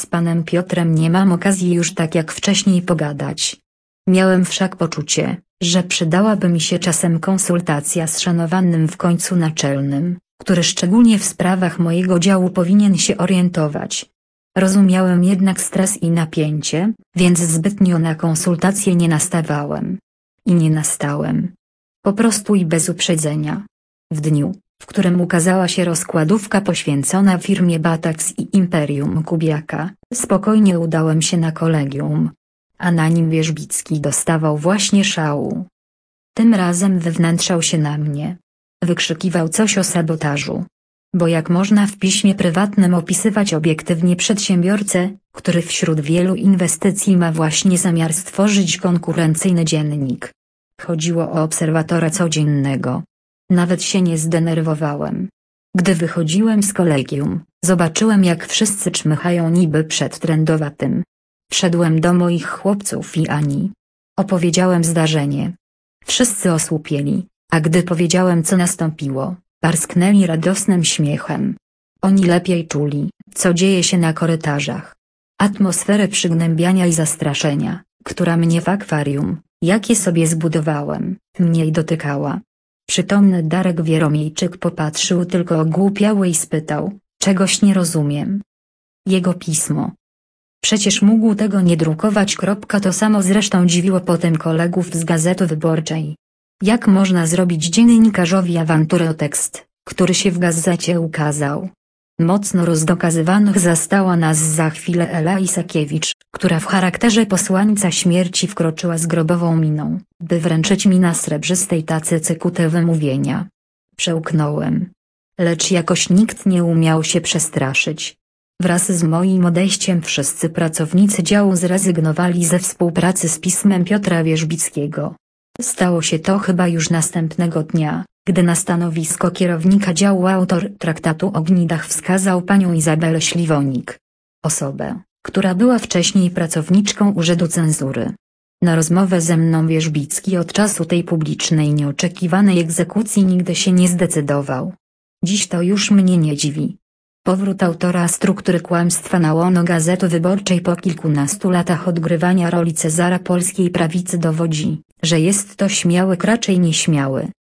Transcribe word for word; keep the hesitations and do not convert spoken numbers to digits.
panem Piotrem nie mam okazji już tak jak wcześniej pogadać. Miałem wszak poczucie, że przydałaby mi się czasem konsultacja z szanowanym w końcu naczelnym, który szczególnie w sprawach mojego działu powinien się orientować. Rozumiałem jednak stres i napięcie, więc zbytnio na konsultacje nie nastawałem. I nie nastałem. Po prostu i bez uprzedzenia. W dniu, w którym ukazała się rozkładówka poświęcona firmie Batax i Imperium Kubiaka, spokojnie udałem się na kolegium. A na nim Wierzbicki dostawał właśnie szału. Tym razem wywnętrzał się na mnie. Wykrzykiwał coś o sabotażu. Bo jak można w piśmie prywatnym opisywać obiektywnie przedsiębiorcę, który wśród wielu inwestycji ma właśnie zamiar stworzyć konkurencyjny dziennik? Chodziło o obserwatora codziennego. Nawet się nie zdenerwowałem. Gdy wychodziłem z kolegium, zobaczyłem jak wszyscy czmychają niby przed trendowatym. Wszedłem do moich chłopców i Ani. Opowiedziałem zdarzenie. Wszyscy osłupieli, a gdy powiedziałem co nastąpiło, parsknęli radosnym śmiechem. Oni lepiej czuli, co dzieje się na korytarzach. Atmosferę przygnębiania i zastraszenia, która mnie w akwarium, jakie sobie zbudowałem, mniej dotykała. Przytomny Darek Wieromiejczyk popatrzył tylko ogłupiały i spytał, czegoś nie rozumiem. Jego pismo. Przecież mógł tego nie drukować. To samo zresztą dziwiło potem kolegów z Gazety Wyborczej. Jak można zrobić dziennikarzowi awanturę o tekst, który się w gazecie ukazał? Mocno rozdokazywanych zastała nas za chwilę Ela Isakiewicz, która w charakterze posłańca śmierci wkroczyła z grobową miną, by wręczyć mi na srebrzystej tacy cykute wymówienia. Przełknąłem. Lecz jakoś nikt nie umiał się przestraszyć. Wraz z moim odejściem wszyscy pracownicy działu zrezygnowali ze współpracy z pismem Piotra Wierzbickiego. Stało się to chyba już następnego dnia, gdy na stanowisko kierownika działu autor traktatu o gnidach wskazał panią Izabelę Śliwonik. Osobę, która była wcześniej pracowniczką Urzędu Cenzury. Na rozmowę ze mną Wierzbicki od czasu tej publicznej nieoczekiwanej egzekucji nigdy się nie zdecydował. Dziś to już mnie nie dziwi. Powrót autora struktury kłamstwa na łono Gazety Wyborczej po kilkunastu latach odgrywania roli Cezara polskiej prawicy dowodzi, że jest to śmiały raczej nieśmiały,